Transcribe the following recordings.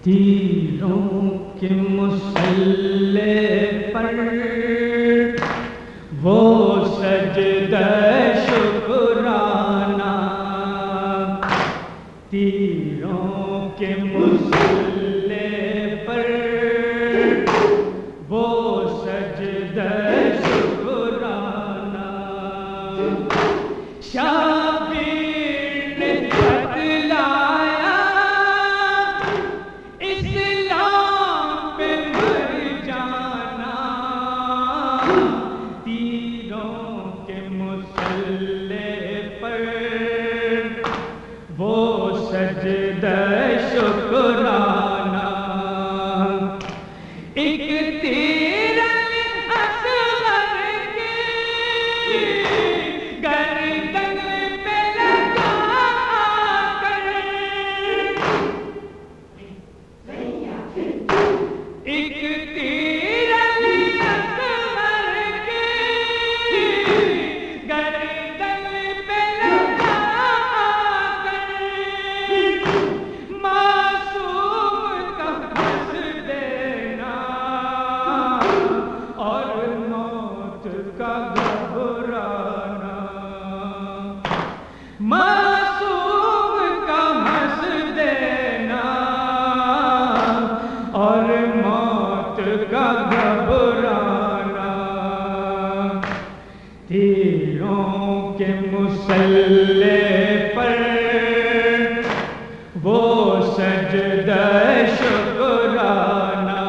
تیروں کے مسلح پر وہ سجدہ شکرانہ، تیروں کے مسلح پر وہ سجدہ شکرانہ، شابیر نے بتلایا اسلام پہ مر جانا، تیروں کے مسلح پر وہ سجدہ شکرانہ، ایک تیر اصغر کی گردن پہ لگا کر، ایک تیر اصغر کی گردن پہ لگا کر، معصوم کا ہنس دینا اور موت کا گھبرانا، معصوم کا ہنس دینا اور موت کا گھبرانا، تیروں کے مسلح پر وہ سجدہ شکرانہ،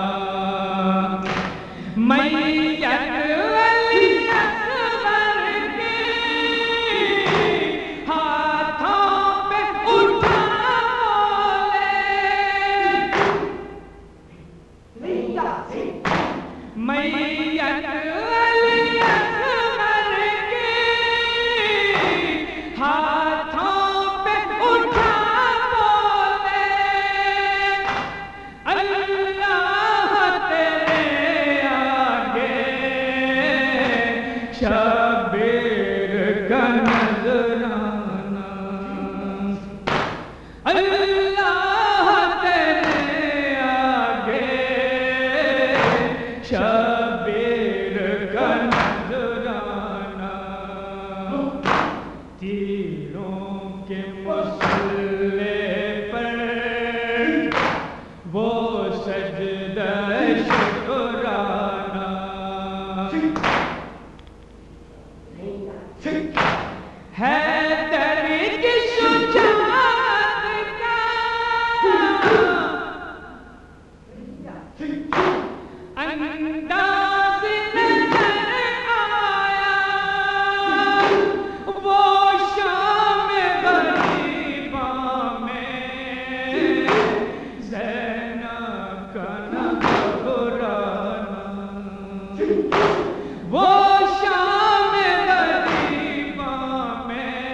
میت علی اصغر کے ہاتھوں پہ اٹھا بولے، میت علی اصغر کے ہاتھوں پہ اٹھا بولے، اللہ تیرے آگے شبیر کا نذرانہ، اللہ تیرے آگے شبیر کا نذرانہ، تیروں کے مسلح پر وہ سجدہ شکرانہ، حیدر کی شجاعت کا انداز نظر آیا، وہ شام غریباں میں زینب کا نہ گھبرانا، وہ شام غریباں میں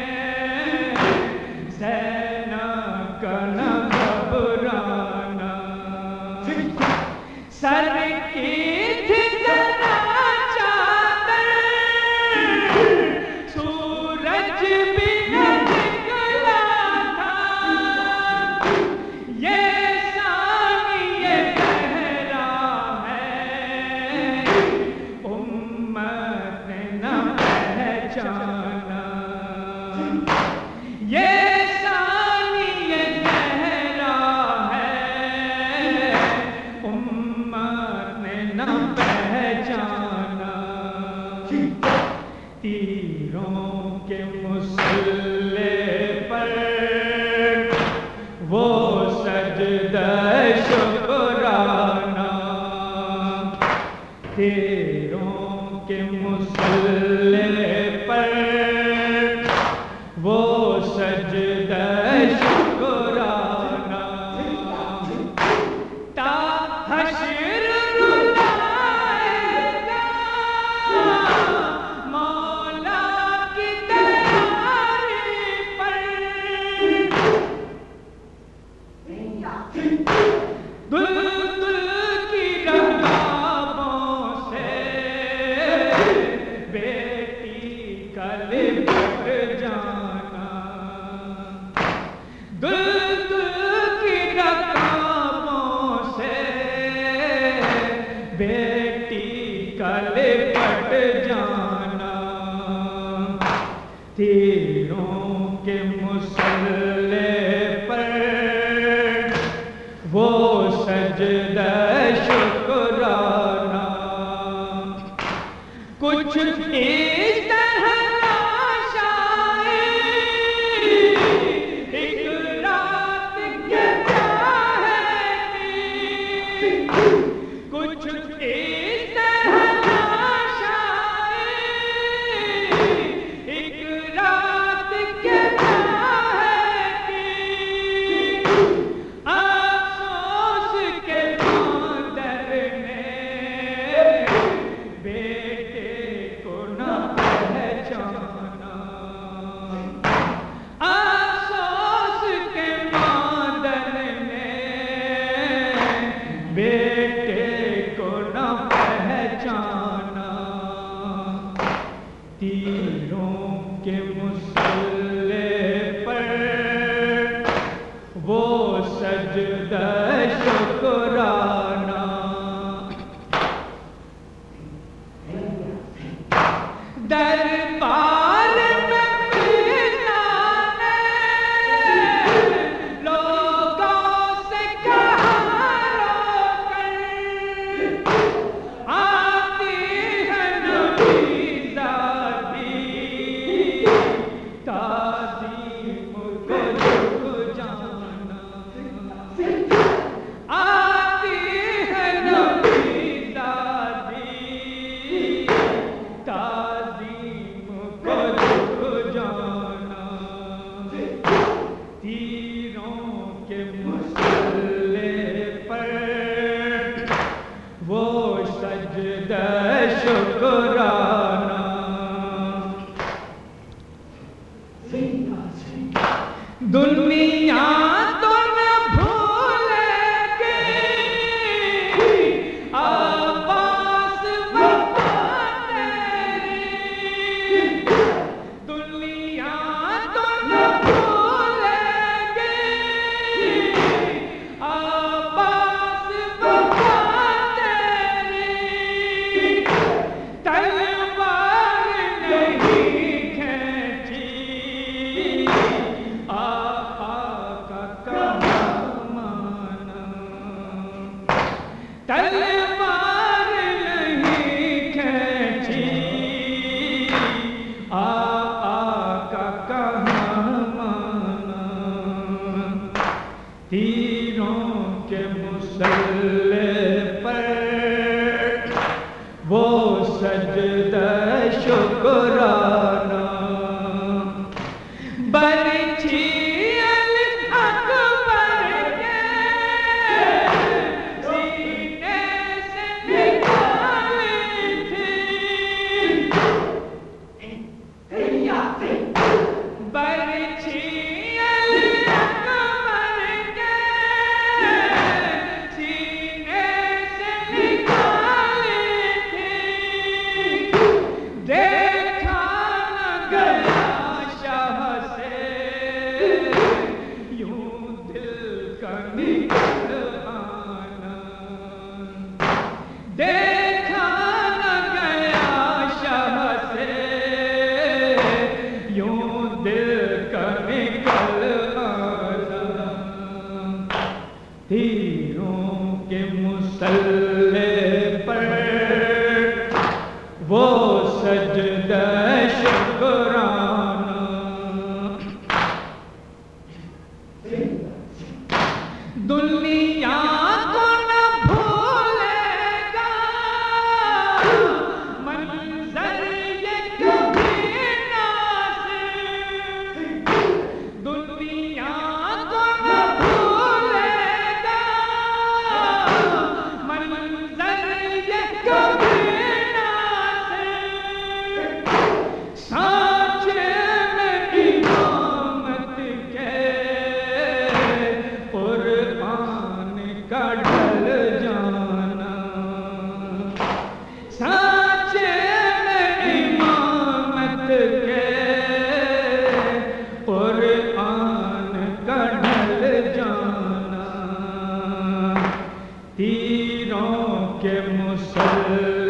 زینب کا نہ گھبرانا، سر کی تھی ذرا چادر، سورج بھی نہ نکلا تھا، یہ ثانیہ پہرا ہے امت نے نہ پہچانا، یہ ثانیہ پہرا ہے امت نے نہ پہچانا، تیروں کے مسلح پر وہ سجدہ شکرانہ، تیروں کے مسلح پر وہ سجدہ شکرانہ، تا حشر رلائے گا مولا کی تیاری پر، دل کی ربابوں سے بیٹی کا لپٹ جانا، دل کی رکابوں بیٹی کا لپٹ جانا، تیروں کے مسلح پر وہ سجدہ شکرانہ، کچھ اس طرح ایک رات کے چاہتی، کچھ اس طرح ایک رات کے چاہتی، افسوس کے مادر نے بیٹے کو نہ پہچانا، افسوس کے مادر نے بیٹے کو نہ پہچانا، تیروں کے مسلح پر وہ سجدہ شکرانہ، دربار میں پیشانے لوگوں سے کہا رو کر، آتی ہے نبی زادی تعظیم کو جھک جانا، آتی ہے نبی زادی تعظیم کو جھک جانا، تیروں کے مسلح پر وہ سجدہ شکرانہ، دنیا تو نہ بھولے گی عباس وفا تیری، دنیا تو نہ بھولے گی عباس وفا تیری، تلوار نہیں کھینچی آقا کا کہاں مانا، تلوار نہیں کھینچی آقا کا کہاں مانا، تیروں کے مسلح پر وہ سجدہ شکرانہ، برچھی علی اکبر کے سینے سے نکالی تھی، برچھی علی اکبر کے سینے سے نکالی تھی، دیکھا نہ گیا شاہ سے یوں دل کا نکل آنا، دیکھا نہ گیا شاہ سے یوں دل کا نکل آنا، تیروں کے مسلح پر وہ سجدہ شکرانہ، دنیا کو نہ بھولے گا منظر یہ کبھی ناصر، دنیا کو نہ بھولے گا منظر یہ کبھی ناصر، سانچے میں امامت کے قرآن کا ڈھل جانا، سانچے میں امامت کے قرآن کا ڈھل جانا، تیروں کہ مسلمان